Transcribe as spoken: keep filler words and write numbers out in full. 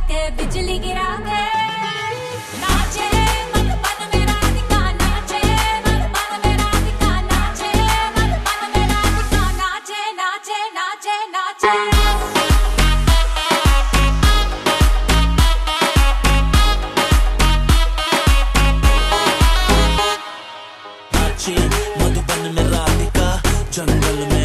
के बिजली गिरा के नाचे मधुबन में राधिका नाचे मधुबन में राधिका नाचे मधुबन में राधिका नाचे नाचे नाचे नाचे मधुबन में राधिका जंगल में